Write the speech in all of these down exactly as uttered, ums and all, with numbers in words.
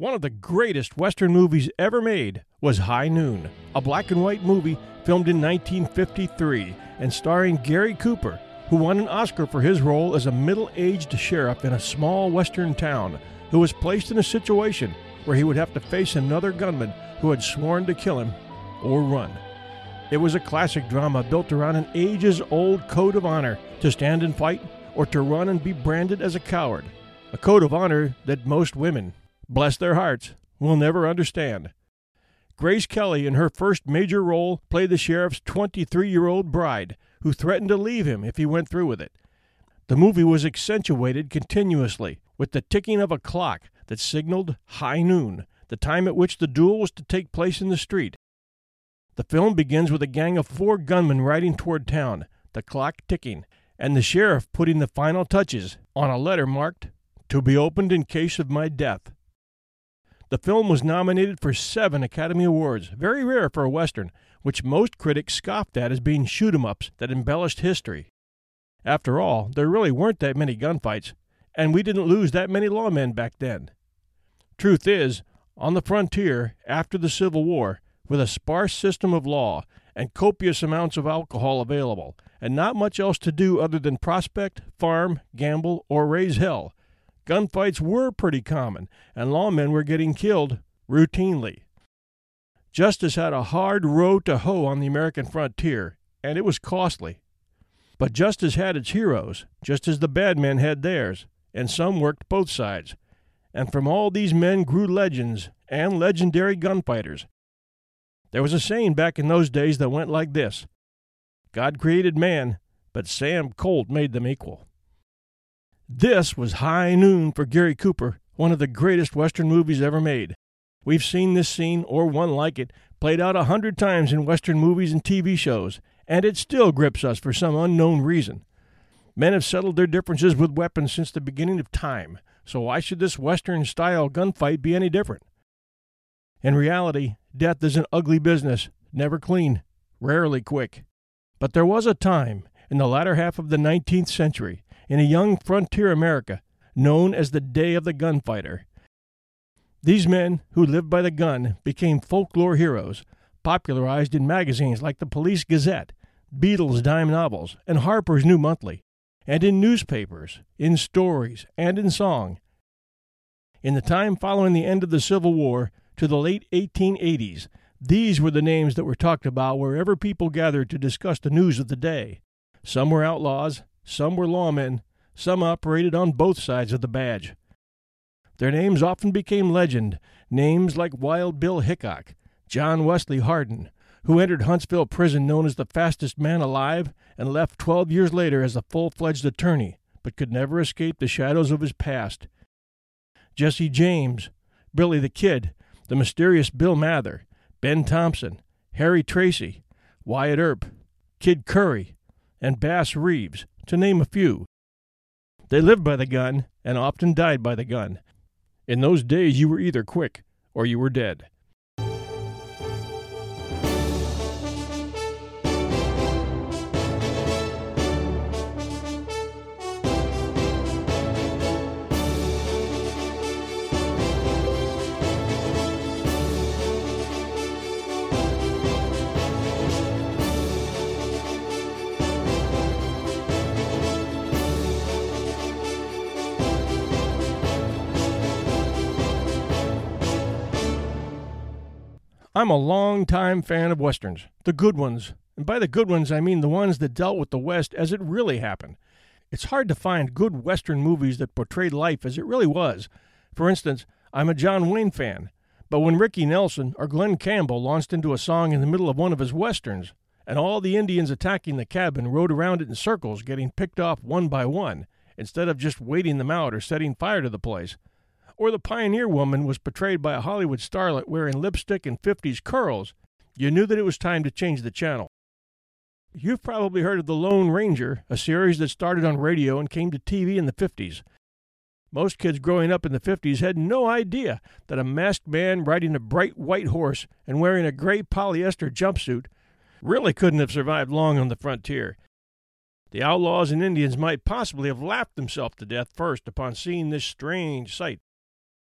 One of the greatest Western movies ever made was High Noon, a black and white movie filmed in nineteen fifty-three and starring Gary Cooper, who won an Oscar for his role as a middle-aged sheriff in a small western town who was placed in a situation where he would have to face another gunman who had sworn to kill him or run. It was a classic drama built around an ages-old code of honor to stand and fight or to run and be branded as a coward, a code of honor that most women, bless their hearts, will never understand. Grace Kelly, in her first major role, played the sheriff's twenty-three-year-old bride, who threatened to leave him if he went through with it. The movie was accentuated continuously with the ticking of a clock that signaled high noon, the time at which the duel was to take place in the street. The film begins with a gang of four gunmen riding toward town, the clock ticking, and the sheriff putting the final touches on a letter marked, "To be opened in case of my death." The film was nominated for seven Academy Awards, very rare for a Western, which most critics scoffed at as being shoot-'em-ups that embellished history. After all, there really weren't that many gunfights, and we didn't lose that many lawmen back then. Truth is, on the frontier, after the Civil War, with a sparse system of law and copious amounts of alcohol available, and not much else to do other than prospect, farm, gamble, or raise hell, gunfights were pretty common, and lawmen were getting killed routinely. Justice had a hard row to hoe on the American frontier, and it was costly. But justice had its heroes, just as the bad men had theirs, and some worked both sides. And from all these men grew legends and legendary gunfighters. There was a saying back in those days that went like this: God created man, but Sam Colt made them equal. This was High Noon for Gary Cooper, one of the greatest Western movies ever made. We've seen this scene, or one like it, played out a hundred times in Western movies and T V shows, and it still grips us for some unknown reason. Men have settled their differences with weapons since the beginning of time, so why should this Western-style gunfight be any different? In reality, death is an ugly business, never clean, rarely quick. But there was a time, in the latter half of the nineteenth century, in a young frontier America, known as the Day of the Gunfighter. These men, who lived by the gun, became folklore heroes, popularized in magazines like the Police Gazette, Beatles' dime novels, and Harper's New Monthly, and in newspapers, in stories, and in song. In the time following the end of the Civil War to the late eighteen eighties, these were the names that were talked about wherever people gathered to discuss the news of the day. Some were outlaws, some were lawmen, some operated on both sides of the badge. Their names often became legend, names like Wild Bill Hickok, John Wesley Hardin, who entered Huntsville prison known as the fastest man alive and left twelve years later as a full-fledged attorney, but could never escape the shadows of his past. Jesse James, Billy the Kid, the mysterious Bill Mather, Ben Thompson, Harry Tracy, Wyatt Earp, Kid Curry, and Bass Reeves, to name a few. They lived by the gun and often died by the gun. In those days, you were either quick or you were dead. I'm a long-time fan of Westerns, the good ones. And by the good ones, I mean the ones that dealt with the West as it really happened. It's hard to find good Western movies that portrayed life as it really was. For instance, I'm a John Wayne fan, but when Ricky Nelson or Glenn Campbell launched into a song in the middle of one of his Westerns, and all the Indians attacking the cabin rode around it in circles, getting picked off one by one, instead of just waiting them out or setting fire to the place, or the pioneer woman was portrayed by a Hollywood starlet wearing lipstick and fifties curls, you knew that it was time to change the channel. You've probably heard of The Lone Ranger, a series that started on radio and came to T V in the fifties. Most kids growing up in the fifties had no idea that a masked man riding a bright white horse and wearing a gray polyester jumpsuit really couldn't have survived long on the frontier. The outlaws and Indians might possibly have laughed themselves to death first upon seeing this strange sight.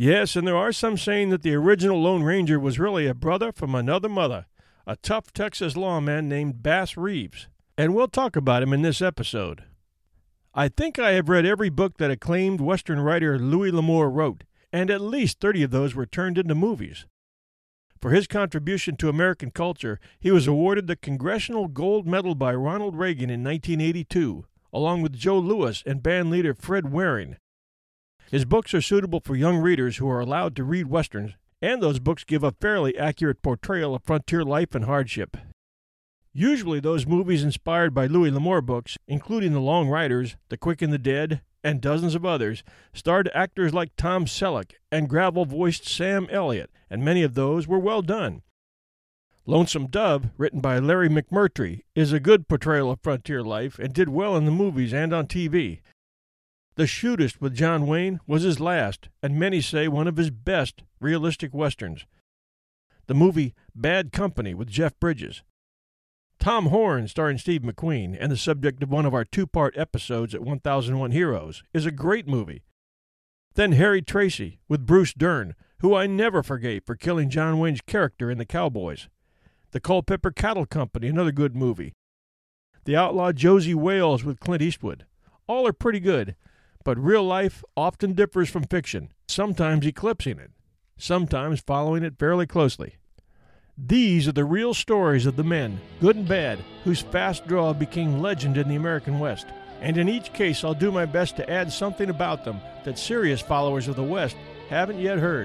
Yes, and there are some saying that the original Lone Ranger was really a brother from another mother, a tough Texas lawman named Bass Reeves, and we'll talk about him in this episode. I think I have read every book that acclaimed Western writer Louis L'Amour wrote, and at least thirty of those were turned into movies. For his contribution to American culture, he was awarded the Congressional Gold Medal by Ronald Reagan in nineteen eighty-two, along with Joe Louis and bandleader Fred Waring. His books are suitable for young readers who are allowed to read Westerns, and those books give a fairly accurate portrayal of frontier life and hardship. Usually those movies inspired by Louis L'Amour books, including The Long Riders, The Quick and the Dead, and dozens of others, starred actors like Tom Selleck and gravel-voiced Sam Elliott, and many of those were well done. Lonesome Dove, written by Larry McMurtry, is a good portrayal of frontier life and did well in the movies and on T V. The Shootist with John Wayne was his last, and many say one of his best, realistic westerns. The movie Bad Company with Jeff Bridges. Tom Horn, starring Steve McQueen, and the subject of one of our two-part episodes at one thousand one Heroes, is a great movie. Then Harry Tracy with Bruce Dern, who I never forgave for killing John Wayne's character in The Cowboys. The Culpeper Cattle Company, another good movie. The outlaw Josie Wales with Clint Eastwood. All are pretty good, but real life often differs from fiction, sometimes eclipsing it, sometimes following it fairly closely. These are the real stories of the men, good and bad, whose fast draw became legend in the American West, and in each case I'll do my best to add something about them that serious followers of the West haven't yet heard.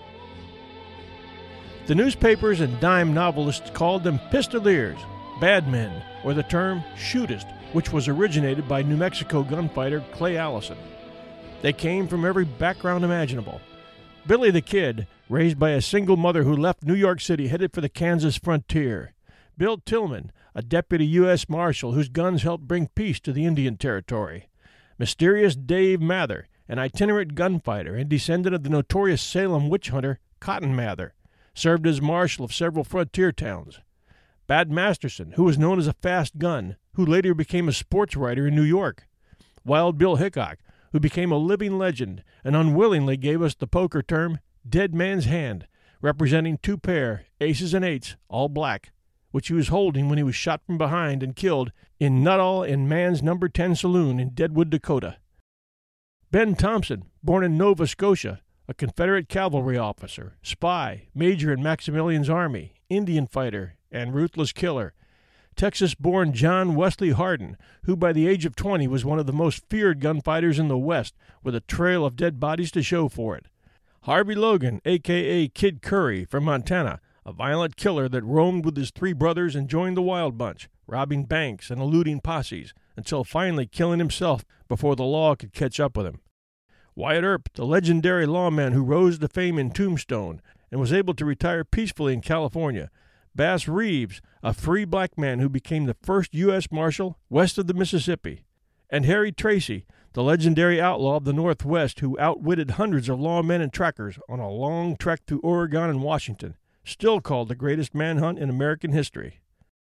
The newspapers and dime novelists called them pistoliers, bad men, or the term shootist, which was originated by New Mexico gunfighter Clay Allison. They came from every background imaginable. Billy the Kid, raised by a single mother who left New York City headed for the Kansas frontier. Bill Tillman, a deputy U S Marshal whose guns helped bring peace to the Indian Territory. Mysterious Dave Mather, an itinerant gunfighter and descendant of the notorious Salem witch hunter Cotton Mather, served as marshal of several frontier towns. Bad Masterson, who was known as a fast gun, who later became a sports writer in New York. Wild Bill Hickok, who became a living legend and unwillingly gave us the poker term Dead Man's Hand, representing two pair, aces and eights, all black, which he was holding when he was shot from behind and killed in Nuttall and Mann's Number ten Saloon in Deadwood, Dakota. Ben Thompson, born in Nova Scotia, a Confederate cavalry officer, spy, major in Maximilian's army, Indian fighter, and ruthless killer. Texas-born John Wesley Hardin, who by the age of twenty was one of the most feared gunfighters in the West, with a trail of dead bodies to show for it. Harvey Logan, a k a. Kid Curry, from Montana, a violent killer that roamed with his three brothers and joined the Wild Bunch, robbing banks and eluding posses, until finally killing himself before the law could catch up with him. Wyatt Earp, the legendary lawman who rose to fame in Tombstone and was able to retire peacefully in California. Bass Reeves, a free black man who became the first U S Marshal west of the Mississippi. And Harry Tracy, the legendary outlaw of the Northwest who outwitted hundreds of lawmen and trackers on a long trek through Oregon and Washington, still called the greatest manhunt in American history.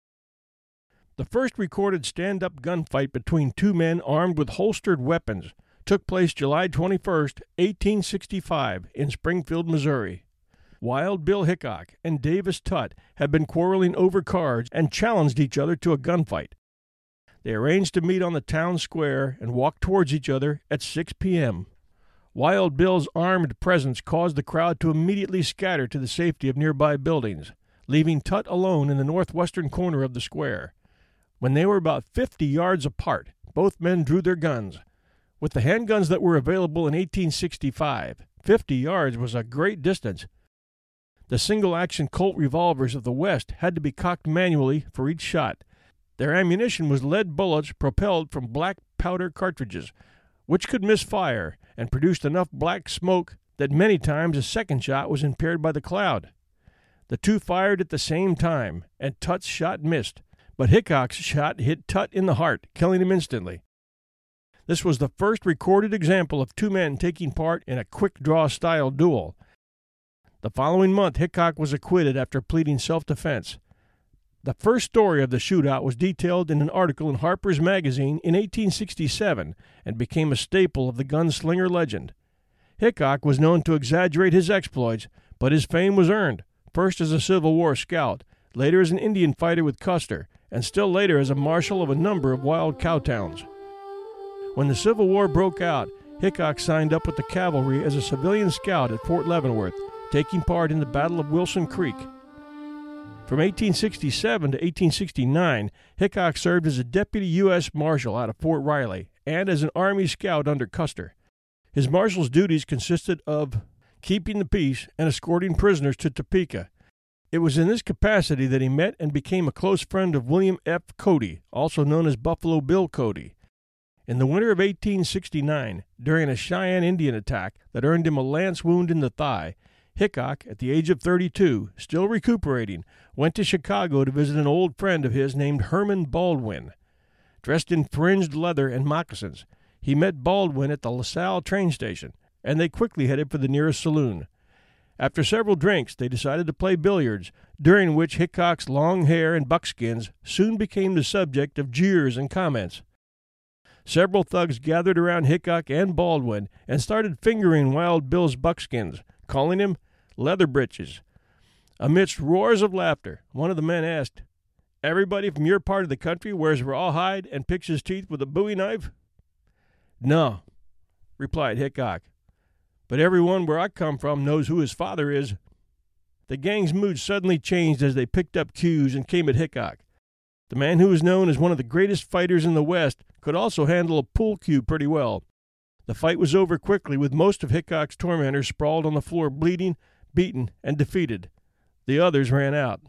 The first recorded stand-up gunfight between two men armed with holstered weapons took place July twenty-first, eighteen sixty-five, in Springfield, Missouri. Wild Bill Hickok and Davis Tutt had been quarreling over cards and challenged each other to a gunfight. They arranged to meet on the town square and walk towards each other at six p.m. Wild Bill's armed presence caused the crowd to immediately scatter to the safety of nearby buildings, leaving Tutt alone in the northwestern corner of the square. When they were about fifty yards apart, both men drew their guns. With the handguns that were available in eighteen sixty-five, fifty yards was a great distance. The single-action Colt revolvers of the West had to be cocked manually for each shot. Their ammunition was lead bullets propelled from black powder cartridges, which could misfire and produced enough black smoke that many times a second shot was impaired by the cloud. The two fired at the same time, and Tutt's shot missed, but Hickok's shot hit Tutt in the heart, killing him instantly. This was the first recorded example of two men taking part in a quick-draw-style duel. The following month, Hickok was acquitted after pleading self-defense. The first story of the shootout was detailed in an article in Harper's Magazine in eighteen sixty-seven and became a staple of the gunslinger legend. Hickok was known to exaggerate his exploits, but his fame was earned, first as a Civil War scout, later as an Indian fighter with Custer, and still later as a marshal of a number of wild cow towns. When the Civil War broke out, Hickok signed up with the cavalry as a civilian scout at Fort Leavenworth, taking part in the Battle of Wilson Creek. From eighteen sixty-seven to eighteen sixty-nine, Hickok served as a deputy U S Marshal out of Fort Riley and as an Army scout under Custer. His marshal's duties consisted of keeping the peace and escorting prisoners to Topeka. It was in this capacity that he met and became a close friend of William F. Cody, also known as Buffalo Bill Cody. In the winter of eighteen sixty-nine, during a Cheyenne Indian attack that earned him a lance wound in the thigh, Hickok, at the age of thirty-two, still recuperating, went to Chicago to visit an old friend of his named Herman Baldwin. Dressed in fringed leather and moccasins, he met Baldwin at the LaSalle train station, and they quickly headed for the nearest saloon. After several drinks, they decided to play billiards, during which Hickok's long hair and buckskins soon became the subject of jeers and comments. Several thugs gathered around Hickok and Baldwin and started fingering Wild Bill's buckskins, calling him leather breeches. Amidst roars of laughter, one of the men asked, "Everybody from your part of the country wears rawhide and picks his teeth with a bowie knife?" "No," replied Hickok, "but everyone where I come from knows who his father is." The gang's mood suddenly changed as they picked up cues and came at Hickok. The man who was known as one of the greatest fighters in the West could also handle a pool cue pretty well. The fight was over quickly, with most of Hickok's tormentors sprawled on the floor bleeding, beaten, and defeated. The others ran out.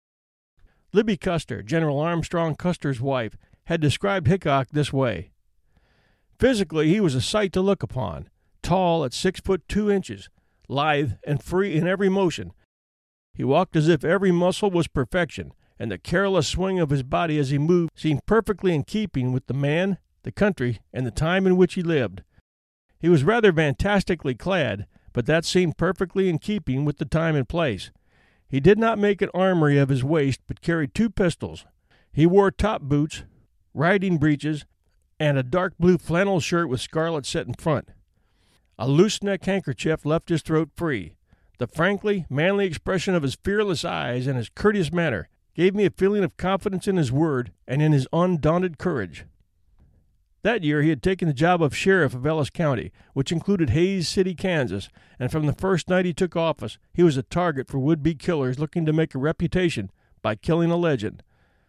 Libby Custer, General Armstrong Custer's wife, had described Hickok this way. Physically, he was a sight to look upon, tall at six foot two inches, lithe and free in every motion. He walked as if every muscle was perfection, and the careless swing of his body as he moved seemed perfectly in keeping with the man, the country, and the time in which he lived. He was rather fantastically clad, but that seemed perfectly in keeping with the time and place. He did not make an armory of his waist, but carried two pistols. He wore top boots, riding breeches, and a dark blue flannel shirt with scarlet set in front. A loose-neck handkerchief left his throat free. The frankly manly expression of his fearless eyes and his courteous manner gave me a feeling of confidence in his word and in his undaunted courage. That year he had taken the job of sheriff of Ellis County, which included Hays City, Kansas, and from the first night he took office, he was a target for would-be killers looking to make a reputation by killing a legend.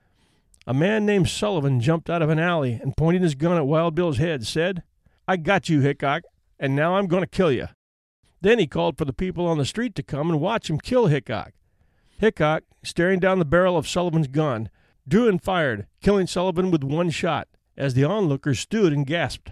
A man named Sullivan jumped out of an alley and, pointing his gun at Wild Bill's head, said, "I got you, Hickok, and now I'm going to kill you." Then he called for the people on the street to come and watch him kill Hickok. Hickok, staring down the barrel of Sullivan's gun, drew and fired, killing Sullivan with one shot, as the onlookers stood and gasped.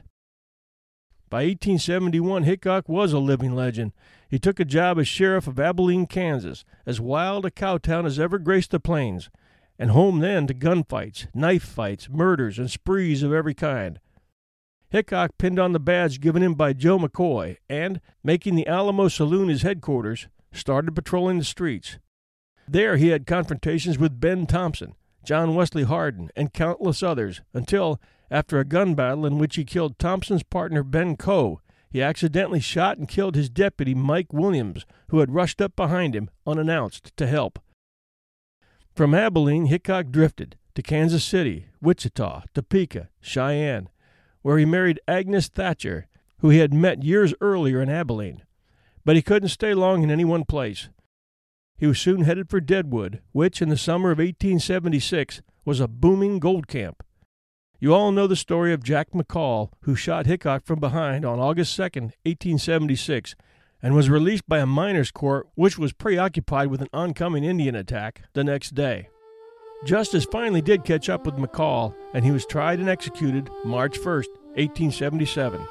By eighteen seventy-one, Hickok was a living legend. He took a job as sheriff of Abilene, Kansas, as wild a cow town as ever graced the plains, and home then to gunfights, knife fights, murders, and sprees of every kind. Hickok pinned on the badge given him by Joe McCoy and, making the Alamo Saloon his headquarters, started patrolling the streets. There he had confrontations with Ben Thompson, John Wesley Hardin, and countless others, until, after a gun battle in which he killed Thompson's partner Ben Coe, he accidentally shot and killed his deputy Mike Williams, who had rushed up behind him, unannounced, to help. From Abilene, Hickok drifted to Kansas City, Wichita, Topeka, Cheyenne, where he married Agnes Thatcher, who he had met years earlier in Abilene. But he couldn't stay long in any one place. He was soon headed for Deadwood, which, in the summer of eighteen seventy-six, was a booming gold camp. You all know the story of Jack McCall, who shot Hickok from behind on August second, eighteen seventy-six, and was released by a miners' court which was preoccupied with an oncoming Indian attack the next day. Justice finally did catch up with McCall, and he was tried and executed March first, eighteen seventy-seven.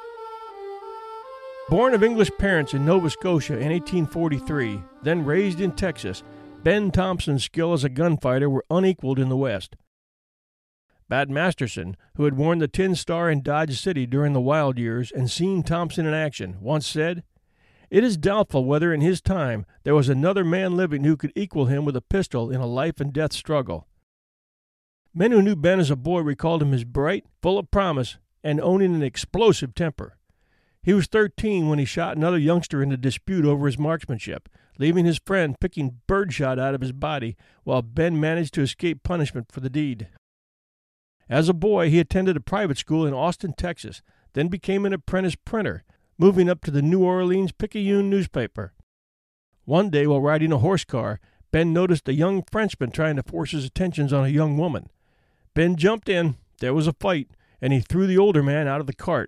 Born of English parents in Nova Scotia in eighteen forty-three, then raised in Texas, Ben Thompson's skill as a gunfighter were unequaled in the West. Bat Masterson, who had worn the Tin Star in Dodge City during the wild years and seen Thompson in action, once said, "It is doubtful whether in his time there was another man living who could equal him with a pistol in a life-and-death struggle." Men who knew Ben as a boy recalled him as bright, full of promise, and owning an explosive temper. He was thirteen when he shot another youngster in a dispute over his marksmanship, leaving his friend picking birdshot out of his body while Ben managed to escape punishment for the deed. As a boy, he attended a private school in Austin, Texas, then became an apprentice printer, moving up to the New Orleans Picayune newspaper. One day, while riding a horse car, Ben noticed a young Frenchman trying to force his attentions on a young woman. Ben jumped in, there was a fight, and he threw the older man out of the cart.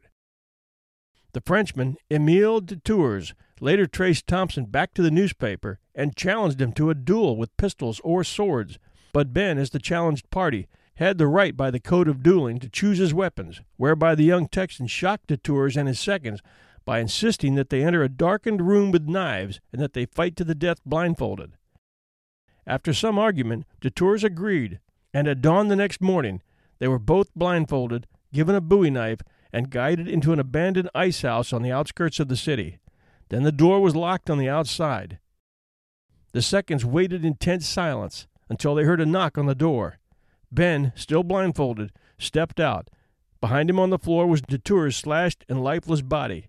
The Frenchman, Emile de Tours, later traced Thompson back to the newspaper and challenged him to a duel with pistols or swords, but Ben, as the challenged party, had the right by the code of dueling to choose his weapons, whereby the young Texan shocked de Tours and his seconds by insisting that they enter a darkened room with knives and that they fight to the death blindfolded. After some argument, de Tours agreed, and at dawn the next morning they were both blindfolded, given a bowie knife, and guided into an abandoned ice house on the outskirts of the city. Then the door was locked on the outside. The seconds waited in tense silence until they heard a knock on the door. Ben, still blindfolded, stepped out. Behind him on the floor was de Tours' slashed and lifeless body.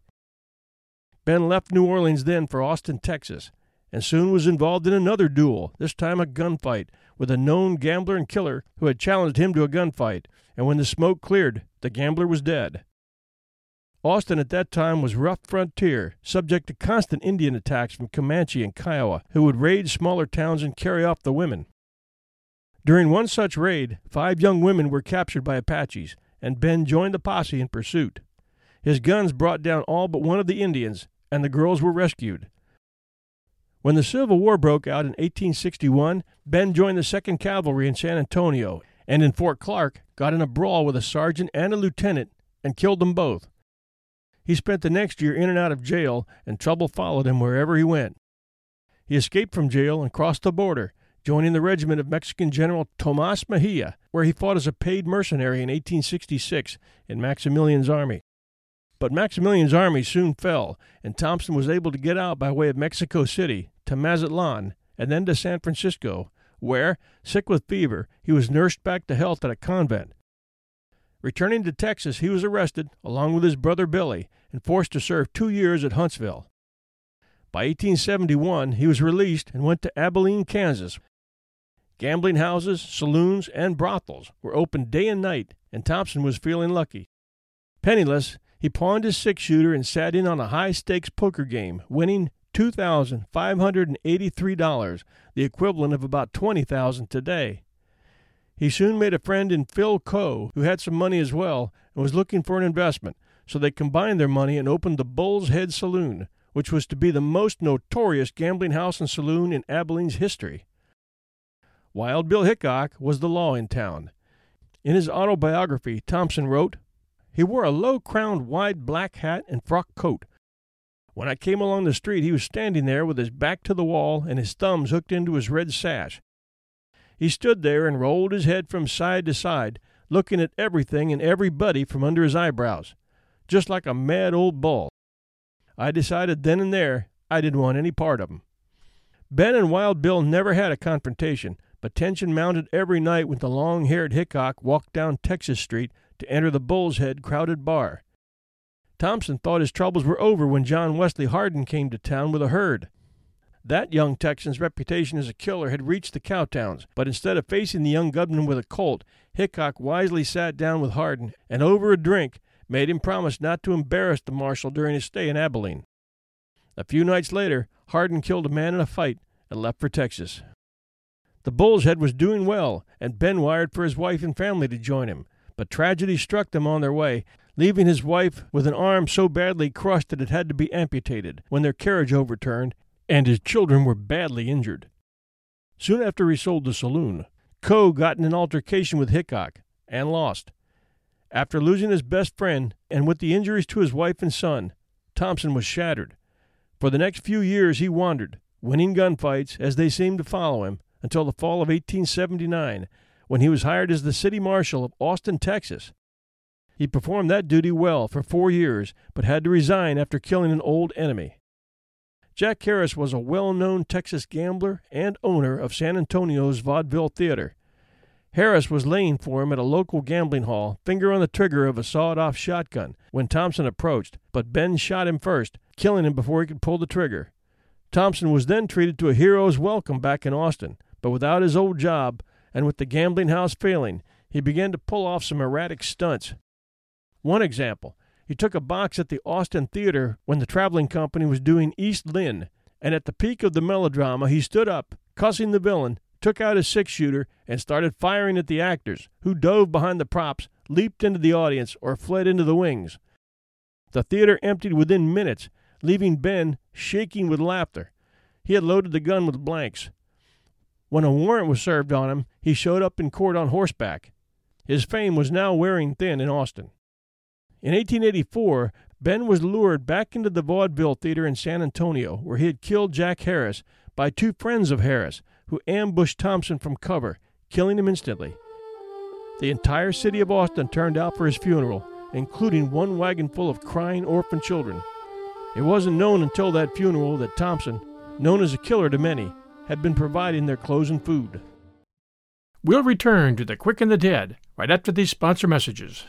Ben left New Orleans then for Austin, Texas, and soon was involved in another duel, this time a gunfight, with a known gambler and killer who had challenged him to a gunfight, and when the smoke cleared, the gambler was dead. Austin at that time was rough frontier, subject to constant Indian attacks from Comanche and Kiowa, who would raid smaller towns and carry off the women. During one such raid, five young women were captured by Apaches, and Ben joined the posse in pursuit. His guns brought down all but one of the Indians, and the girls were rescued. When the Civil War broke out in eighteen sixty-one, Ben joined the second Cavalry in San Antonio, and in Fort Clark got in a brawl with a sergeant and a lieutenant and killed them both. He spent the next year in and out of jail, and trouble followed him wherever he went. He escaped from jail and crossed the border, joining the regiment of Mexican General Tomas Mejia, where he fought as a paid mercenary in eighteen sixty-six in Maximilian's army. But Maximilian's army soon fell, and Thompson was able to get out by way of Mexico City to Mazatlan and then to San Francisco, where, sick with fever, he was nursed back to health at a convent. Returning to Texas, he was arrested, along with his brother Billy, and forced to serve two years at Huntsville. By eighteen seventy-one, he was released and went to Abilene, Kansas. Gambling houses, saloons, and brothels were open day and night, and Thompson was feeling lucky. Penniless, he pawned his six-shooter and sat in on a high-stakes poker game, winning two thousand five hundred eighty-three dollars, the equivalent of about twenty thousand dollars today. He soon made a friend in Phil Coe, who had some money as well and was looking for an investment, so they combined their money and opened the Bull's Head Saloon, which was to be the most notorious gambling house and saloon in Abilene's history. Wild Bill Hickok was the law in town. In his autobiography, Thompson wrote, "He wore a low-crowned wide black hat and frock coat. When I came along the street, he was standing there with his back to the wall and his thumbs hooked into his red sash. He stood there and rolled his head from side to side, looking at everything and everybody from under his eyebrows, just like a mad old bull. I decided then and there I didn't want any part of him." Ben and Wild Bill never had a confrontation, but tension mounted every night when the long-haired Hickok walked down Texas Street to enter the Bull's Head crowded bar. Thompson thought his troubles were over when John Wesley Hardin came to town with a herd. That young Texan's reputation as a killer had reached the cowtowns, but instead of facing the young gunman with a Colt, Hickok wisely sat down with Hardin, and over a drink made him promise not to embarrass the marshal during his stay in Abilene. A few nights later, Hardin killed a man in a fight and left for Texas. The Bull's Head was doing well, and Ben wired for his wife and family to join him, but tragedy struck them on their way, leaving his wife with an arm so badly crushed that it had to be amputated when their carriage overturned, and his children were badly injured. Soon after he sold the saloon, Coe got in an altercation with Hickok, and lost. After losing his best friend, and with the injuries to his wife and son, Thompson was shattered. For the next few years he wandered, winning gunfights as they seemed to follow him, until the fall of eighteen seventy-nine, when he was hired as the city marshal of Austin, Texas. He performed that duty well for four years, but had to resign after killing an old enemy. Jack Harris was a well-known Texas gambler and owner of San Antonio's Vaudeville Theater. Harris was laying for him at a local gambling hall, finger on the trigger of a sawed-off shotgun, when Thompson approached, but Ben shot him first, killing him before he could pull the trigger. Thompson was then treated to a hero's welcome back in Austin, but without his old job, and with the gambling house failing, he began to pull off some erratic stunts. One example, he took a box at the Austin Theater when the traveling company was doing East Lynne, and at the peak of the melodrama he stood up, cussing the villain, took out his six-shooter, and started firing at the actors, who dove behind the props, leaped into the audience, or fled into the wings. The theater emptied within minutes, leaving Ben shaking with laughter. He had loaded the gun with blanks. When a warrant was served on him, he showed up in court on horseback. His fame was now wearing thin in Austin. In eighteen eighty-four, Ben was lured back into the Vaudeville Theater in San Antonio, where he had killed Jack Harris, by two friends of Harris, who ambushed Thompson from cover, killing him instantly. The entire city of Austin turned out for his funeral, including one wagon full of crying orphan children. It wasn't known until that funeral that Thompson, known as a killer to many, had been providing their clothes and food. We'll return to The Quick and the Dead right after these sponsor messages.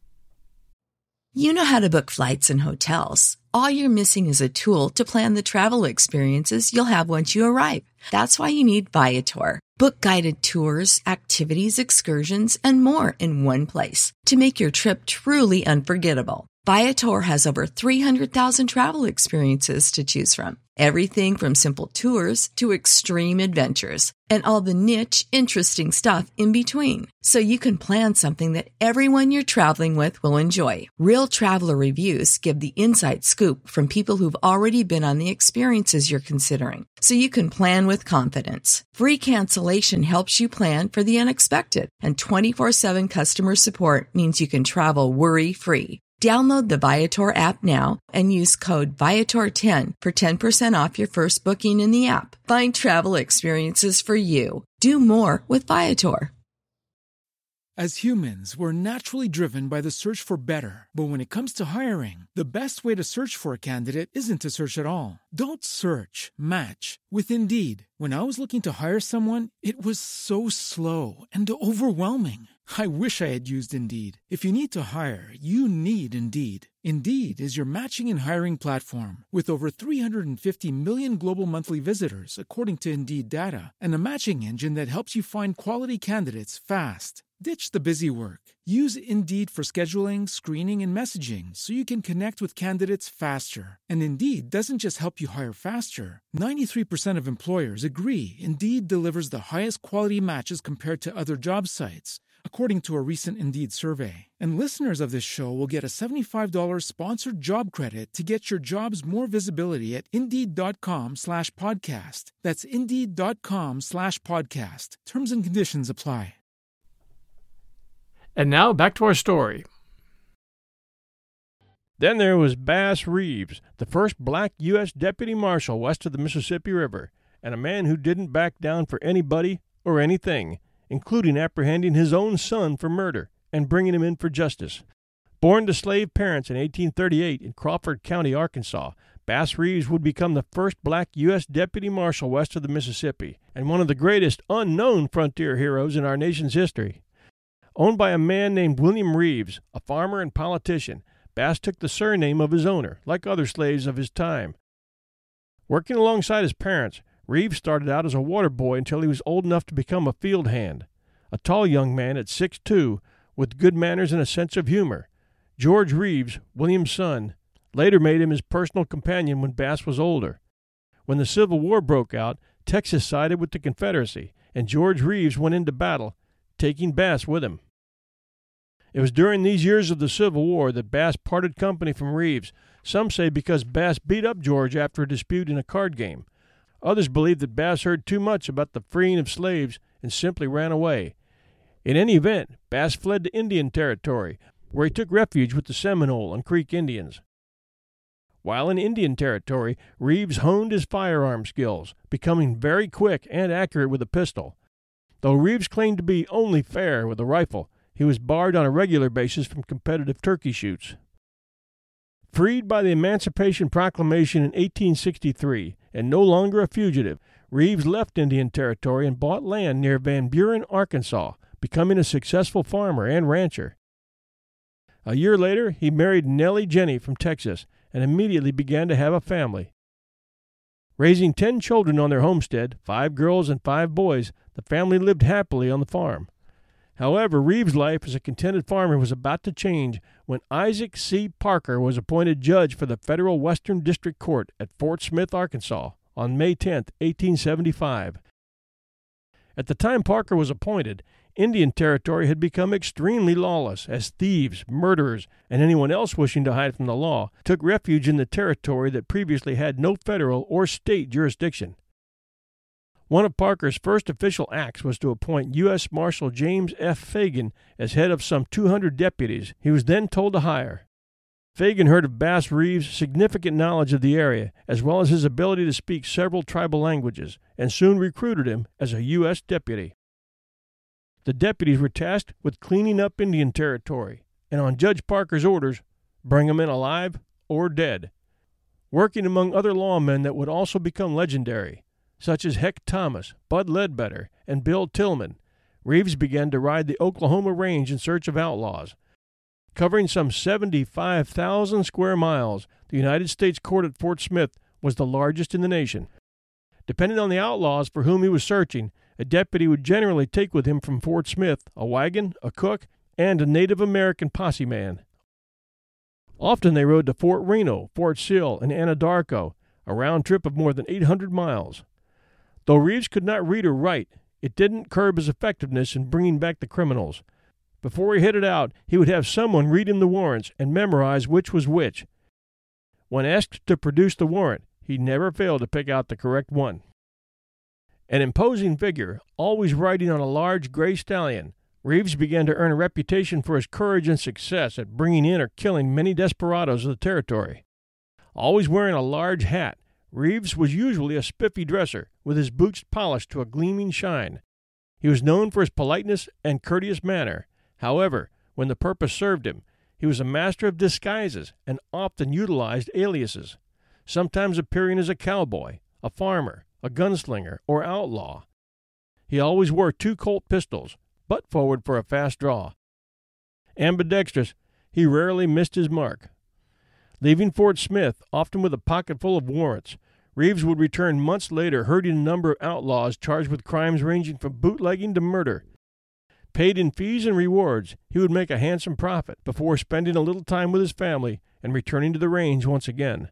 You know how to book flights and hotels. All you're missing is a tool to plan the travel experiences you'll have once you arrive. That's why you need Viator. Book guided tours, activities, excursions, and more in one place to make your trip truly unforgettable. Viator has over three hundred thousand travel experiences to choose from. Everything from simple tours to extreme adventures and all the niche, interesting stuff in between. So you can plan something that everyone you're traveling with will enjoy. Real traveler reviews give the inside scoop from people who've already been on the experiences you're considering. So you can plan with confidence. Free cancellation helps you plan for the unexpected. And twenty-four seven customer support means you can travel worry-free. Download the Viator app now and use code Viator ten for ten percent off your first booking in the app. Find travel experiences for you. Do more with Viator. As humans, we're naturally driven by the search for better. But when it comes to hiring, the best way to search for a candidate isn't to search at all. Don't search, match with Indeed. When I was looking to hire someone, it was so slow and overwhelming. I wish I had used Indeed. If you need to hire, you need Indeed. Indeed is your matching and hiring platform with over three hundred fifty million global monthly visitors, according to Indeed data, and a matching engine that helps you find quality candidates fast. Ditch the busy work. Use Indeed for scheduling, screening, and messaging so you can connect with candidates faster. And Indeed doesn't just help you hire faster. ninety-three percent of employers agree Indeed delivers the highest quality matches compared to other job sites, according to a recent Indeed survey. And listeners of this show will get a seventy-five dollars sponsored job credit to get your jobs more visibility at Indeed.com slash podcast. That's Indeed.com slash podcast. Terms and conditions apply. And now back to our story. Then there was Bass Reeves, the first black U S deputy marshal west of the Mississippi River, and a man who didn't back down for anybody or anything, including apprehending his own son for murder and bringing him in for justice. Born to slave parents in eighteen thirty-eight in Crawford County, Arkansas, Bass Reeves would become the first black U S deputy marshal west of the Mississippi and one of the greatest unknown frontier heroes in our nation's history. Owned by a man named William Reeves, a farmer and politician, Bass took the surname of his owner, like other slaves of his time. Working alongside his parents, Reeves started out as a water boy until he was old enough to become a field hand. A tall young man at six foot two, with good manners and a sense of humor. George Reeves, William's son, later made him his personal companion when Bass was older. When the Civil War broke out, Texas sided with the Confederacy, and George Reeves went into battle, taking Bass with him. It was during these years of the Civil War that Bass parted company from Reeves, some say because Bass beat up George after a dispute in a card game. Others believe that Bass heard too much about the freeing of slaves and simply ran away. In any event, Bass fled to Indian Territory, where he took refuge with the Seminole and Creek Indians. While in Indian Territory, Reeves honed his firearm skills, becoming very quick and accurate with a pistol. Though Reeves claimed to be only fair with a rifle, he was barred on a regular basis from competitive turkey shoots. Freed by the Emancipation Proclamation in eighteen sixty-three, and no longer a fugitive, Reeves left Indian Territory and bought land near Van Buren, Arkansas, becoming a successful farmer and rancher. A year later, he married Nellie Jenny from Texas and immediately began to have a family. Raising ten children on their homestead, five girls and five boys, the family lived happily on the farm. However, Reeves' life as a contented farmer was about to change when Isaac C. Parker was appointed judge for the Federal Western District Court at Fort Smith, Arkansas, on May tenth, eighteen seventy-five. At the time Parker was appointed, Indian Territory had become extremely lawless as thieves, murderers, and anyone else wishing to hide from the law took refuge in the territory that previously had no federal or state jurisdiction. One of Parker's first official acts was to appoint U S Marshal James F. Fagan as head of some two hundred deputies he was then told to hire. Fagan heard of Bass Reeves' significant knowledge of the area, as well as his ability to speak several tribal languages, and soon recruited him as a U S deputy. The deputies were tasked with cleaning up Indian Territory, and on Judge Parker's orders, bring them in alive or dead. Working among other lawmen that would also become legendary, such as Heck Thomas, Bud Ledbetter, and Bill Tillman, Reeves began to ride the Oklahoma Range in search of outlaws. Covering some seventy-five thousand square miles, the United States Court at Fort Smith was the largest in the nation. Depending on the outlaws for whom he was searching, a deputy would generally take with him from Fort Smith a wagon, a cook, and a Native American posse man. Often they rode to Fort Reno, Fort Sill, and Anadarko, a round trip of more than eight hundred miles. Though Reeves could not read or write, it didn't curb his effectiveness in bringing back the criminals. Before he headed out, he would have someone read him the warrants and memorize which was which. When asked to produce the warrant, he never failed to pick out the correct one. An imposing figure, always riding on a large gray stallion, Reeves began to earn a reputation for his courage and success at bringing in or killing many desperados of the territory. Always wearing a large hat, Reeves was usually a spiffy dresser, with his boots polished to a gleaming shine. He was known for his politeness and courteous manner. However, when the purpose served him, he was a master of disguises and often utilized aliases, sometimes appearing as a cowboy, a farmer, a gunslinger, or outlaw. He always wore two Colt pistols, butt forward for a fast draw. Ambidextrous, he rarely missed his mark. Leaving Fort Smith, often with a pocket full of warrants, Reeves would return months later herding a number of outlaws charged with crimes ranging from bootlegging to murder. Paid in fees and rewards, he would make a handsome profit before spending a little time with his family and returning to the range once again.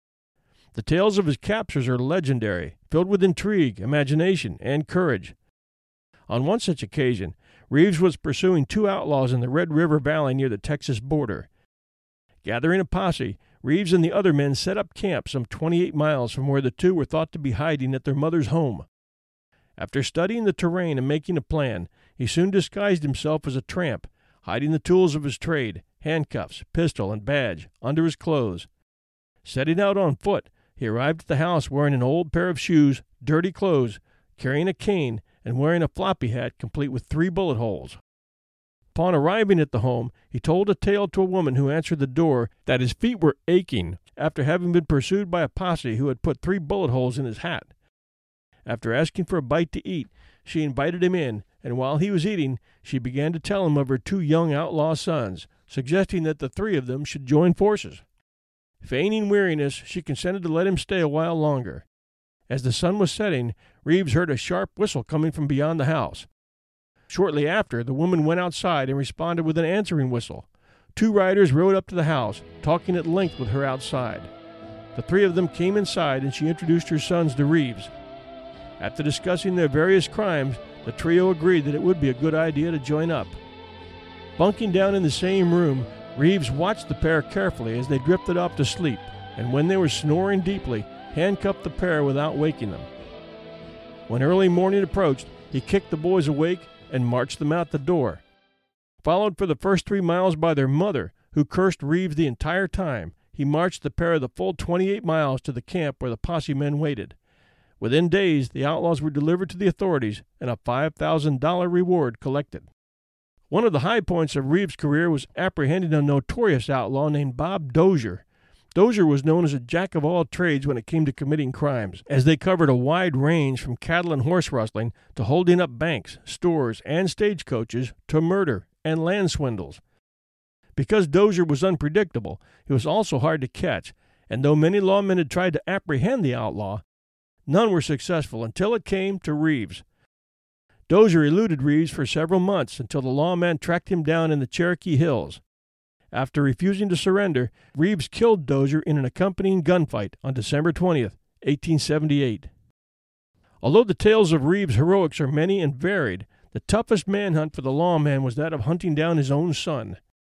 The tales of his captures are legendary, filled with intrigue, imagination, and courage. On one such occasion, Reeves was pursuing two outlaws in the Red River Valley near the Texas border. Gathering a posse, Reeves and the other men set up camp some twenty-eight miles from where the two were thought to be hiding at their mother's home. After studying the terrain and making a plan, he soon disguised himself as a tramp, hiding the tools of his trade, handcuffs, pistol, and badge, under his clothes. Setting out on foot, he arrived at the house wearing an old pair of shoes, dirty clothes, carrying a cane, and wearing a floppy hat complete with three bullet holes. Upon arriving at the home, he told a tale to a woman who answered the door that his feet were aching after having been pursued by a posse who had put three bullet holes in his hat. After asking for a bite to eat, she invited him in, and while he was eating, she began to tell him of her two young outlaw sons, suggesting that the three of them should join forces. Feigning weariness, she consented to let him stay a while longer. As the sun was setting, Reeves heard a sharp whistle coming from beyond the house. Shortly after, the woman went outside and responded with an answering whistle. Two riders rode up to the house, talking at length with her outside. The three of them came inside, and she introduced her sons to Reeves. After discussing their various crimes, the trio agreed that it would be a good idea to join up. Bunking down in the same room, Reeves watched the pair carefully as they drifted off to sleep, and when they were snoring deeply, handcuffed the pair without waking them. When early morning approached, he kicked the boys awake and marched them out the door. Followed for the first three miles by their mother, who cursed Reeves the entire time, he marched the pair the full twenty-eight miles to the camp where the posse men waited. Within days, the outlaws were delivered to the authorities and a five thousand dollars reward collected. One of the high points of Reeves' career was apprehending a notorious outlaw named Bob Dozier. Dozier was known as a jack of all trades when it came to committing crimes, as they covered a wide range from cattle and horse rustling to holding up banks, stores, and stagecoaches to murder and land swindles. Because Dozier was unpredictable, he was also hard to catch, and though many lawmen had tried to apprehend the outlaw, none were successful until it came to Reeves. Dozier eluded Reeves for several months until the lawman tracked him down in the Cherokee Hills. After refusing to surrender, Reeves killed Dozier in an accompanying gunfight on December twentieth, eighteen seventy-eight. Although the tales of Reeves' heroics are many and varied, the toughest manhunt for the lawman was that of hunting down his own son.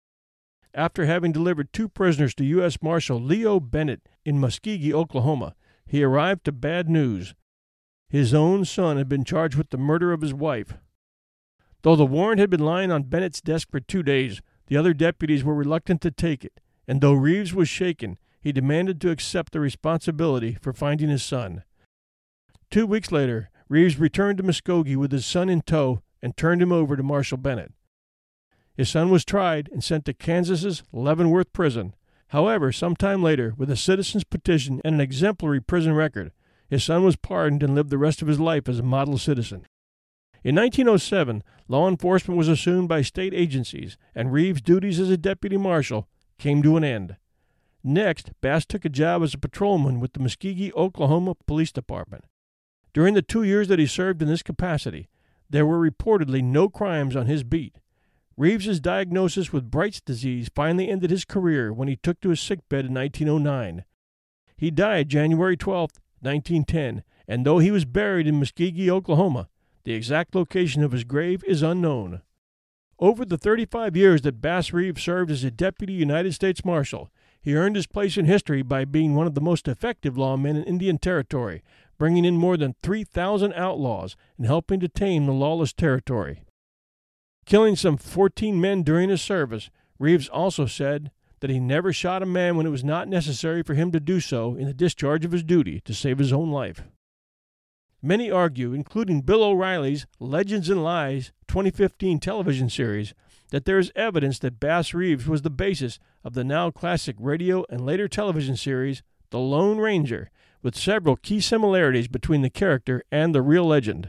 After having delivered two prisoners to U S Marshal Leo Bennett in Muskogee, Oklahoma, he arrived to bad news. His own son had been charged with the murder of his wife. Though the warrant had been lying on Bennett's desk for two days, the other deputies were reluctant to take it, and though Reeves was shaken, he demanded to accept the responsibility for finding his son. Two weeks later, Reeves returned to Muskogee with his son in tow and turned him over to Marshal Bennett. His son was tried and sent to Kansas's Leavenworth prison. However, sometime later, with a citizen's petition and an exemplary prison record, his son was pardoned and lived the rest of his life as a model citizen. In nineteen oh seven, law enforcement was assumed by state agencies, and Reeves' duties as a deputy marshal came to an end. Next, Bass took a job as a patrolman with the Muskogee, Oklahoma Police Department. During the two years that he served in this capacity, there were reportedly no crimes on his beat. Reeves' diagnosis with Bright's disease finally ended his career when he took to his sickbed in nineteen oh nine. He died January twelfth, nineteen ten, and though he was buried in Muskogee, Oklahoma, the exact location of his grave is unknown. Over the thirty-five years that Bass Reeves served as a Deputy United States Marshal, he earned his place in history by being one of the most effective lawmen in Indian Territory, bringing in more than three thousand outlaws and helping to tame the lawless territory. Killing some fourteen men during his service, Reeves also said that he never shot a man when it was not necessary for him to do so in the discharge of his duty to save his own life. Many argue, including Bill O'Reilly's Legends and Lies twenty fifteen television series, that there is evidence that Bass Reeves was the basis of the now classic radio and later television series The Lone Ranger, with several key similarities between the character and the real legend.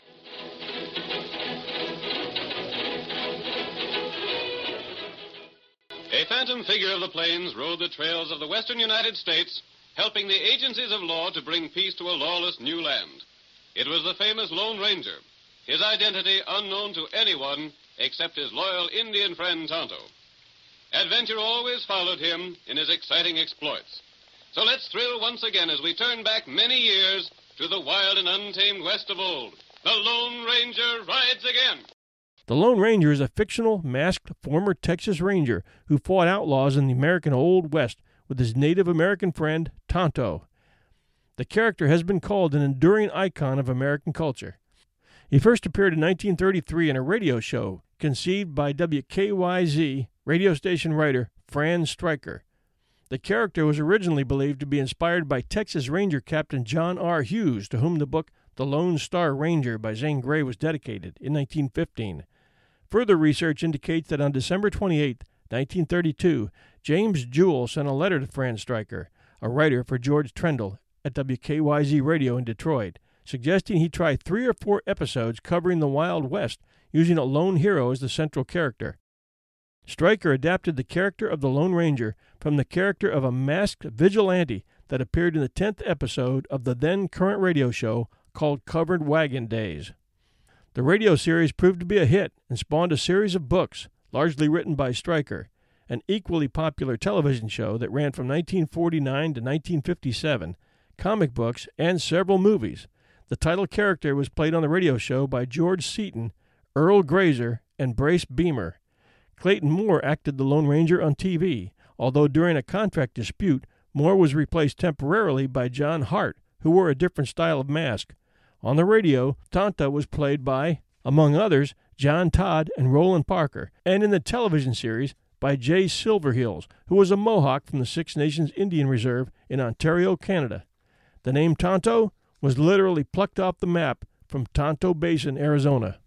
A phantom figure of the plains rode the trails of the western United States, helping the agencies of law to bring peace to a lawless new land. It was the famous Lone Ranger, his identity unknown to anyone except his loyal Indian friend Tonto. Adventure always followed him in his exciting exploits. So let's thrill once again as we turn back many years to the wild and untamed West of old. The Lone Ranger rides again. The Lone Ranger is a fictional, masked former Texas Ranger who fought outlaws in the American Old West with his Native American friend, Tonto. The character has been called an enduring icon of American culture. He first appeared in nineteen thirty-three in a radio show conceived by W K Y Z radio station writer Fran Stryker. The character was originally believed to be inspired by Texas Ranger Captain John R. Hughes, to whom the book The Lone Star Ranger by Zane Grey was dedicated in nineteen fifteen. Further research indicates that on December twenty-eighth, nineteen thirty-two, James Jewell sent a letter to Fran Stryker, a writer for George Trendle at W K Y Z Radio in Detroit, suggesting he try three or four episodes covering the Wild West, using a lone hero as the central character. Stryker adapted the character of the Lone Ranger from the character of a masked vigilante that appeared in the tenth episode of the then-current radio show called Covered Wagon Days. The radio series proved to be a hit and spawned a series of books, largely written by Stryker, an equally popular television show that ran from nineteen forty-nine to nineteen fifty-seven, comic books, and several movies. The title character was played on the radio show by George Seaton, Earl Grazer, and Brace Beemer. Clayton Moore acted the Lone Ranger on T V, although during a contract dispute, Moore was replaced temporarily by John Hart, who wore a different style of mask. On the radio, Tonto was played by, among others, John Todd and Roland Parker, and in the television series by Jay Silverheels, who was a Mohawk from the Six Nations Indian Reserve in Ontario, Canada. The name Tonto was literally plucked off the map from Tonto Basin, Arizona.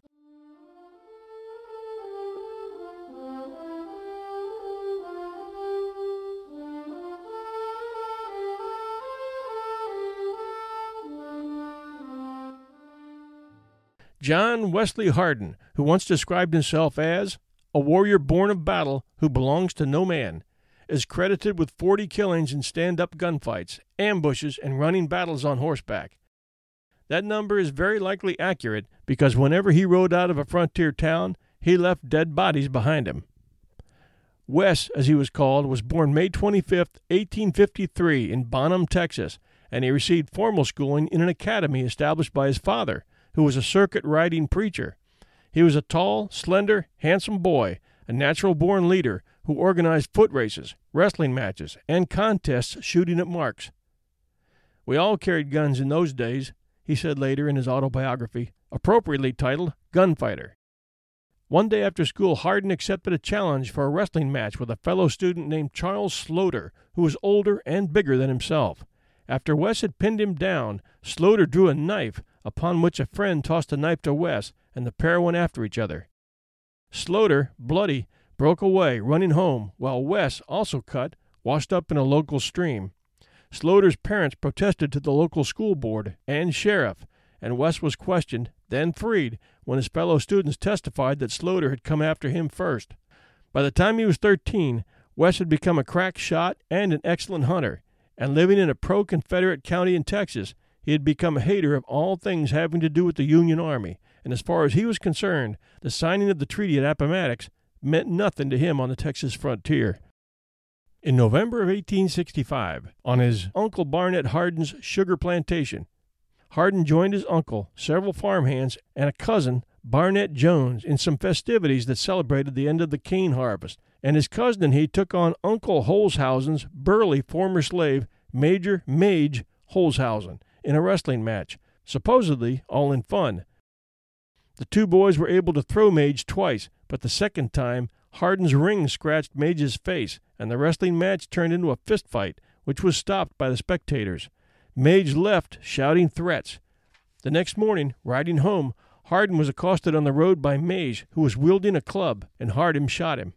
John Wesley Hardin, who once described himself as a warrior born of battle who belongs to no man, is credited with forty killings in stand-up gunfights, ambushes, and running battles on horseback. That number is very likely accurate because whenever he rode out of a frontier town, he left dead bodies behind him. Wes, as he was called, was born May twenty-fifth, eighteen fifty-three in Bonham, Texas, and he received formal schooling in an academy established by his father, who was a circuit-riding preacher. He was a tall, slender, handsome boy, a natural-born leader who organized foot races, wrestling matches, and contests shooting at marks. "We all carried guns in those days," he said later in his autobiography, appropriately titled Gunfighter. One day after school, Hardin accepted a challenge for a wrestling match with a fellow student named Charles Sloter, who was older and bigger than himself. After Wes had pinned him down, Sloter drew a knife, upon which a friend tossed a knife to Wes, and the pair went after each other. Sloter, bloody, broke away, running home, while Wes, also cut, washed up in a local stream. Sloter's parents protested to the local school board and sheriff, and Wes was questioned, then freed, when his fellow students testified that Sloter had come after him first. By the time he was thirteen, Wes had become a crack shot and an excellent hunter, and living in a pro-Confederate county in Texas, he had become a hater of all things having to do with the Union Army, and as far as he was concerned, the signing of the treaty at Appomattox meant nothing to him on the Texas frontier. In November of eighteen sixty-five, on his Uncle Barnett Hardin's sugar plantation, Hardin joined his uncle, several farmhands, and a cousin, Barnett Jones, in some festivities that celebrated the end of the cane harvest, and his cousin and he took on Uncle Holzhausen's burly former slave, Major Mage Holzhausen, in a wrestling match, supposedly all in fun. The two boys were able to throw Mage twice, but the second time, Hardin's ring scratched Mage's face, and the wrestling match turned into a fist fight, which was stopped by the spectators. Mage left, shouting threats. The next morning, riding home, Hardin was accosted on the road by Mage, who was wielding a club, and Hardin shot him.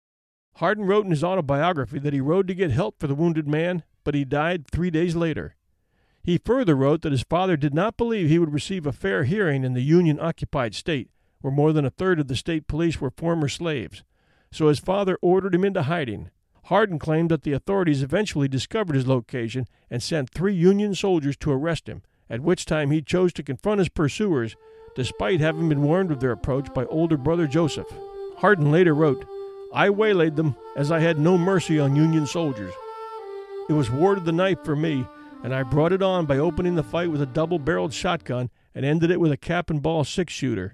Hardin wrote in his autobiography that he rode to get help for the wounded man, but he died three days later. He further wrote that his father did not believe he would receive a fair hearing in the Union-occupied state, where more than a third of the state police were former slaves. So his father ordered him into hiding. Hardin claimed that the authorities eventually discovered his location and sent three Union soldiers to arrest him, at which time he chose to confront his pursuers, despite having been warned of their approach by older brother Joseph. Hardin later wrote, "I waylaid them, as I had no mercy on Union soldiers. It was war to the knife for me, and I brought it on by opening the fight with a double-barreled shotgun and ended it with a cap-and-ball six-shooter.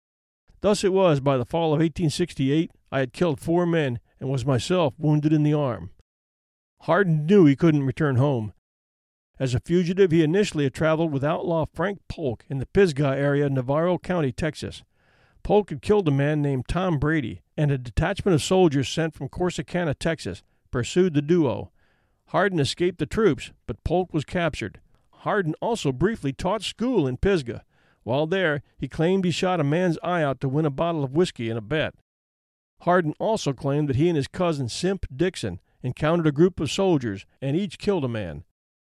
Thus it was, by the fall of eighteen sixty-eight, I had killed four men and was myself wounded in the arm." Hardin knew he couldn't return home. As a fugitive, he initially had traveled with outlaw Frank Polk in the Pisgah area of Navarro County, Texas. Polk had killed a man named Tom Brady, and a detachment of soldiers sent from Corsicana, Texas, pursued the duo. Hardin escaped the troops, but Polk was captured. Hardin also briefly taught school in Pisgah. While there, he claimed he shot a man's eye out to win a bottle of whiskey in a bet. Hardin also claimed that he and his cousin Simp Dixon encountered a group of soldiers and each killed a man.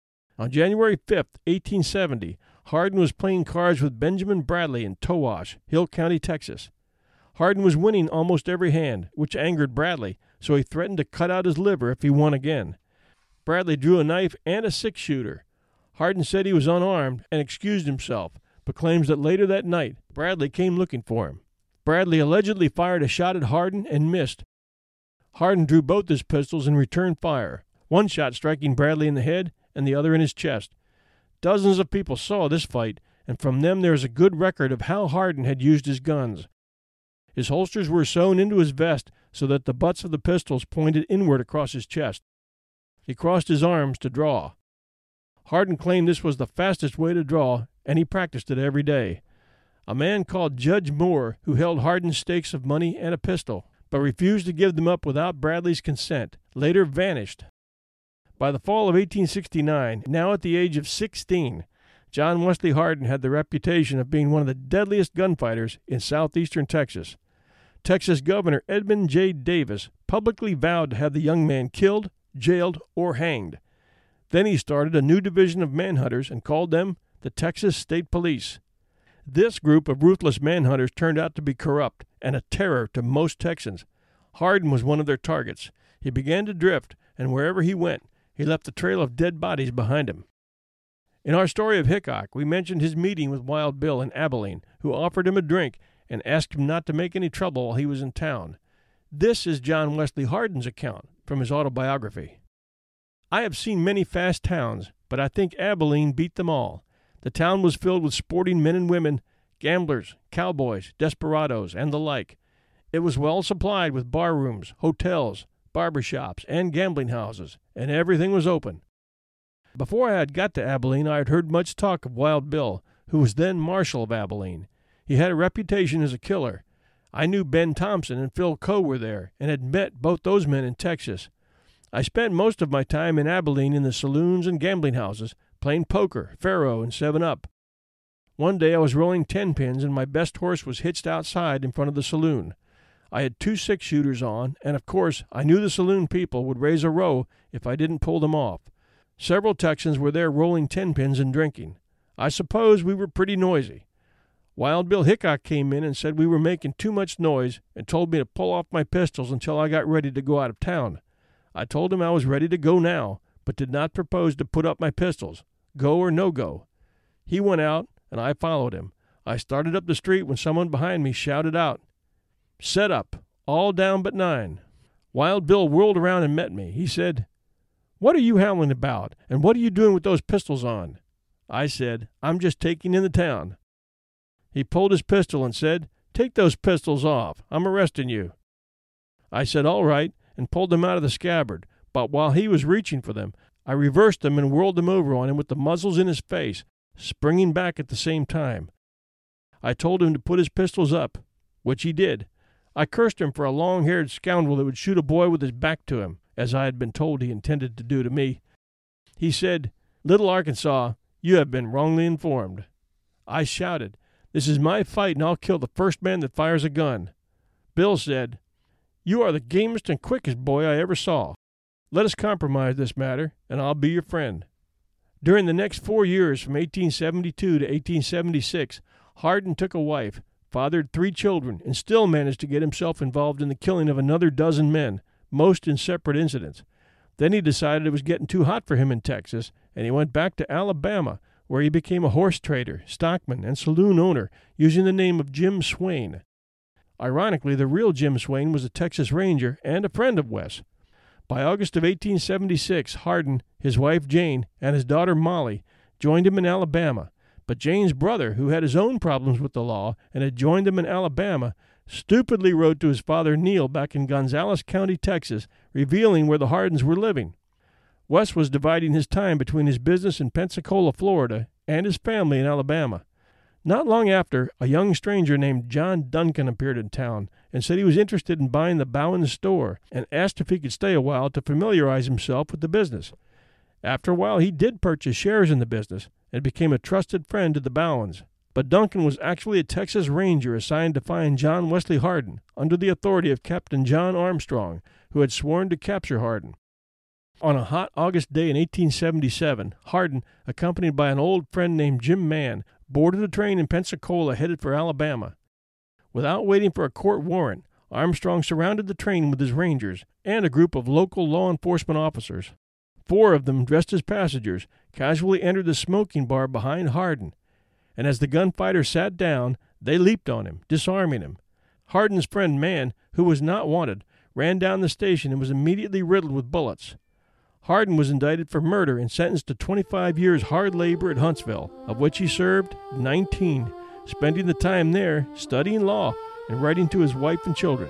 On January fifth, eighteen seventy, Hardin was playing cards with Benjamin Bradley in Towash, Hill County, Texas. Hardin was winning almost every hand, which angered Bradley, so he threatened to cut out his liver if he won again. Bradley drew a knife and a six-shooter. Hardin said he was unarmed and excused himself, but claims that later that night, Bradley came looking for him. Bradley allegedly fired a shot at Hardin and missed. Hardin drew both his pistols and returned fire, one shot striking Bradley in the head and the other in his chest. Dozens of people saw this fight, and from them there is a good record of how Hardin had used his guns. His holsters were sewn into his vest so that the butts of the pistols pointed inward across his chest. He crossed his arms to draw. Hardin claimed this was the fastest way to draw, and he practiced it every day. A man called Judge Moore, who held Hardin's stakes of money and a pistol, but refused to give them up without Bradley's consent, later vanished. By the fall of eighteen sixty-nine, now at the age of sixteen, John Wesley Hardin had the reputation of being one of the deadliest gunfighters in southeastern Texas. Texas Governor Edmund J. Davis publicly vowed to have the young man killed, jailed, or hanged. Then he started a new division of manhunters and called them the Texas State Police. This group of ruthless manhunters turned out to be corrupt and a terror to most Texans. Hardin was one of their targets. He began to drift, and wherever he went, he left a trail of dead bodies behind him. In our story of Hickok, we mentioned his meeting with Wild Bill in Abilene, who offered him a drink and asked him not to make any trouble while he was in town. This is John Wesley Hardin's account from his autobiography. I have seen many fast towns, but I think Abilene beat them all. The town was filled with sporting men and women, gamblers, cowboys, desperadoes, and the like. It was well supplied with bar rooms, hotels, barber shops, and gambling houses, and everything was open. Before I had got to Abilene, I had heard much talk of Wild Bill, who was then Marshal of Abilene. He had a reputation as a killer. I knew Ben Thompson and Phil Coe were there, and had met both those men in Texas. I spent most of my time in Abilene in the saloons and gambling houses, playing poker, faro, and seven-up. One day I was rolling ten-pins, and my best horse was hitched outside in front of the saloon. I had two six-shooters on, and of course I knew the saloon people would raise a row if I didn't pull them off. Several Texans were there rolling ten-pins and drinking. I suppose we were pretty noisy. Wild Bill Hickok came in and said we were making too much noise and told me to pull off my pistols until I got ready to go out of town. I told him I was ready to go now, but did not propose to put up my pistols, go or no go. He went out, and I followed him. I started up the street when someone behind me shouted out, "Set up, all down but nine." Wild Bill whirled around and met me. He said, "What are you howling about, and what are you doing with those pistols on?" I said, "I'm just taking in the town." He pulled his pistol and said, "Take those pistols off. I'm arresting you." I said, "All right," and pulled them out of the scabbard, but while he was reaching for them, I reversed them and whirled them over on him with the muzzles in his face, springing back at the same time. I told him to put his pistols up, which he did. I cursed him for a long-haired scoundrel that would shoot a boy with his back to him, as I had been told he intended to do to me. He said, "Little Arkansas, you have been wrongly informed." I shouted, "This is my fight, and I'll kill the first man that fires a gun." Bill said, "You are the gamest and quickest boy I ever saw. Let us compromise this matter, and I'll be your friend." During the next four years, from eighteen seventy-two to eighteen seventy-six, Hardin took a wife, fathered three children, and still managed to get himself involved in the killing of another dozen men, most in separate incidents. Then he decided it was getting too hot for him in Texas, and he went back to Alabama, where he became a horse trader, stockman, and saloon owner, using the name of Jim Swain. Ironically, the real Jim Swain was a Texas Ranger and a friend of Wes. By August of eighteen seventy-six, Hardin, his wife Jane, and his daughter Molly joined him in Alabama, but Jane's brother, who had his own problems with the law and had joined him in Alabama, stupidly wrote to his father Neil back in Gonzales County, Texas, revealing where the Hardins were living. Wes was dividing his time between his business in Pensacola, Florida, and his family in Alabama. Not long after, a young stranger named John Duncan appeared in town and said he was interested in buying the Bowens store and asked if he could stay a while to familiarize himself with the business. After a while, he did purchase shares in the business and became a trusted friend to the Bowens. But Duncan was actually a Texas Ranger assigned to find John Wesley Hardin under the authority of Captain John Armstrong, who had sworn to capture Hardin. On a hot August day in eighteen seventy-seven, Hardin, accompanied by an old friend named Jim Mann, boarded a train in Pensacola headed for Alabama. Without waiting for a court warrant, Armstrong surrounded the train with his Rangers and a group of local law enforcement officers. Four of them, dressed as passengers, casually entered the smoking bar behind Hardin, and as the gunfighter sat down, they leaped on him, disarming him. Hardin's friend Mann, who was not wanted, ran down the station and was immediately riddled with bullets. Hardin was indicted for murder and sentenced to twenty-five years hard labor at Huntsville, of which he served nineteen, spending the time there studying law and writing to his wife and children.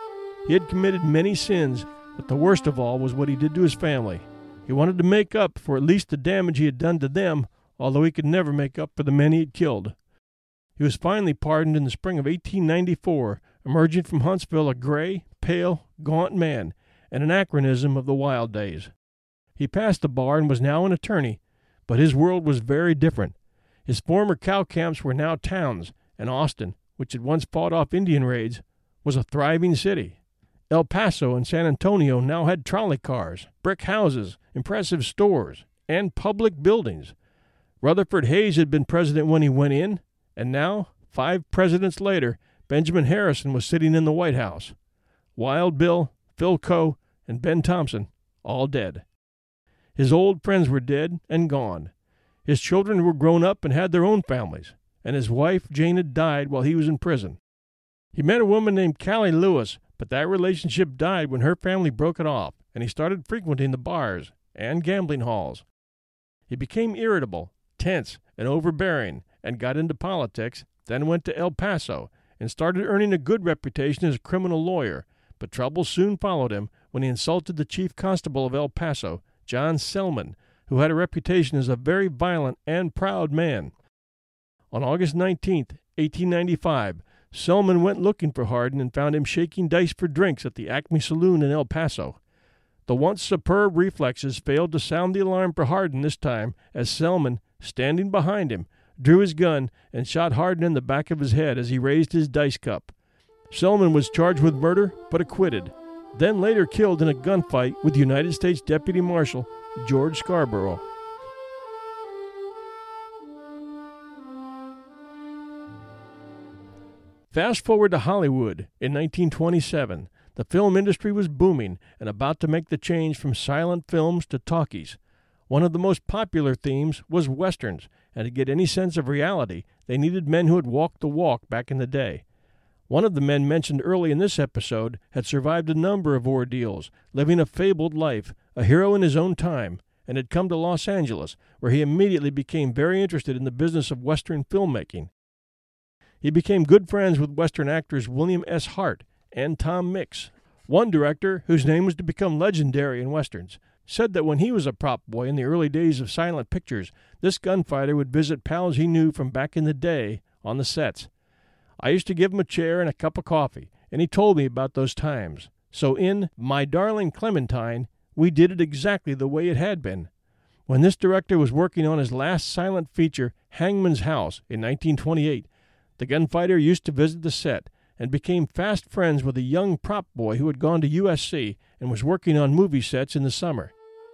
He had committed many sins, but the worst of all was what he did to his family. He wanted to make up for at least the damage he had done to them, although he could never make up for the men he had killed. He was finally pardoned in the spring of eighteen ninety-four, emerging from Huntsville a gray, pale, gaunt man, and an anachronism of the wild days. He passed the bar and was now an attorney, but his world was very different. His former cow camps were now towns, and Austin, which had once fought off Indian raids, was a thriving city. El Paso and San Antonio now had trolley cars, brick houses, impressive stores, and public buildings. Rutherford Hayes had been president when he went in, And now, five presidents later, Benjamin Harrison was sitting in the White House. Wild Bill, Phil Coe, and Ben Thompson, all dead. His old friends were dead and gone. His children were grown up and had their own families, and his wife, Jane, had died while he was in prison. He met a woman named Callie Lewis, but that relationship died when her family broke it off, and he started frequenting the bars and gambling halls. He became irritable, tense, and overbearing, and got into politics, then went to El Paso, and started earning a good reputation as a criminal lawyer, but trouble soon followed him when he insulted the chief constable of El Paso, John Selman, who had a reputation as a very violent and proud man. On August nineteenth, eighteen ninety-five, Selman went looking for Hardin and found him shaking dice for drinks at the Acme Saloon in El Paso. The once superb reflexes failed to sound the alarm for Hardin this time, as Selman, standing behind him, drew his gun and shot Hardin in the back of his head as he raised his dice cup. Selman was charged with murder, but acquitted, then later killed in a gunfight with United States Deputy Marshal George Scarborough. Fast forward to Hollywood in nineteen twenty-seven. The film industry was booming and about to make the change from silent films to talkies. One of the most popular themes was westerns, and to get any sense of reality, they needed men who had walked the walk back in the day. One of the men mentioned early in this episode had survived a number of ordeals, living a fabled life, a hero in his own time, and had come to Los Angeles, where he immediately became very interested in the business of Western filmmaking. He became good friends with Western actors William S. Hart and Tom Mix. One director, whose name was to become legendary in Westerns, said that when he was a prop boy in the early days of silent pictures, this gunfighter would visit pals he knew from back in the day on the sets. I used to give him a chair and a cup of coffee, and he told me about those times. So in My Darling Clementine, we did it exactly the way it had been. When this director was working on his last silent feature, Hangman's House, in nineteen twenty-eight, the gunfighter used to visit the set and became fast friends with a young prop boy who had gone to U S C and was working on movie sets in the summer.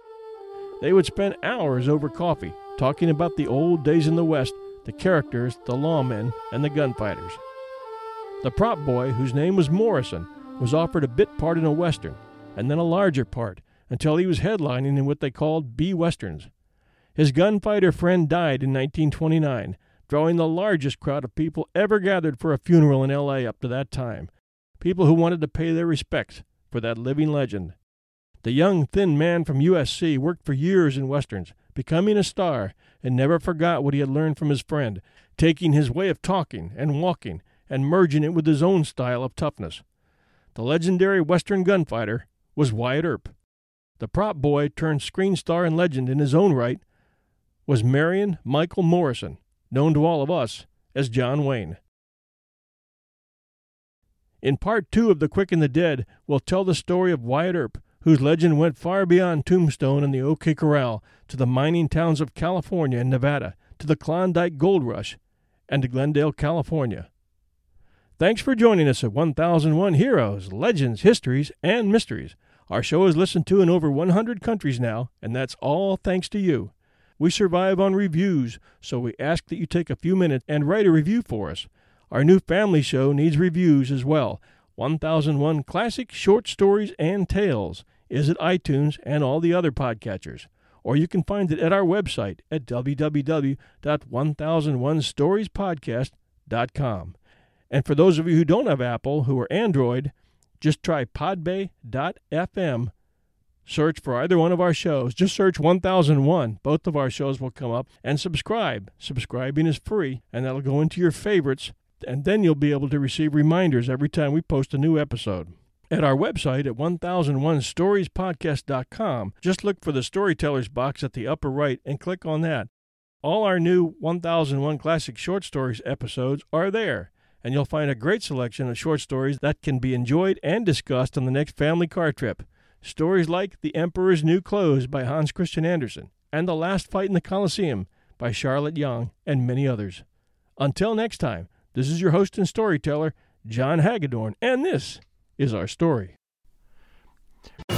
They would spend hours over coffee, talking about the old days in the West, the characters, the lawmen, and the gunfighters. The prop boy, whose name was Morrison, was offered a bit part in a Western, and then a larger part, until he was headlining in what they called B-Westerns. His gunfighter friend died in nineteen twenty-nine, drawing the largest crowd of people ever gathered for a funeral in L A up to that time, people who wanted to pay their respects for that living legend. The young, thin man from U S C worked for years in Westerns, becoming a star, and never forgot what he had learned from his friend, taking his way of talking and walking and merging it with his own style of toughness. The legendary Western gunfighter was Wyatt Earp. The prop boy turned screen star and legend in his own right was Marion Michael Morrison, known to all of us as John Wayne. In part two of The Quick and the Dead, we'll tell the story of Wyatt Earp, whose legend went far beyond Tombstone and the OK Corral, to the mining towns of California and Nevada, to the Klondike Gold Rush, and to Glendale, California. Thanks for joining us at one thousand one Heroes, Legends, Histories, and Mysteries. Our show is listened to in over one hundred countries now, and that's all thanks to you. We survive on reviews, so we ask that you take a few minutes and write a review for us. Our new family show needs reviews as well. one thousand one Classic Short Stories and Tales is at iTunes and all the other podcatchers. Or you can find it at our website at w w w dot one thousand one stories podcast dot com. And for those of you who don't have Apple, who are Android, just try podbay dot f m. Search for either one of our shows. Just search one thousand one. Both of our shows will come up. And subscribe. Subscribing is free, and that'll go into your favorites, and then you'll be able to receive reminders every time we post a new episode. At our website at one thousand one stories podcast dot com, just look for the Storytellers box at the upper right and click on that. All our new one thousand one Classic Short Stories episodes are there, and you'll find a great selection of short stories that can be enjoyed and discussed on the next family car trip. Stories like The Emperor's New Clothes by Hans Christian Andersen and The Last Fight in the Colosseum by Charlotte Young and many others. Until next time, this is your host and storyteller, John Hagedorn, and this is our story.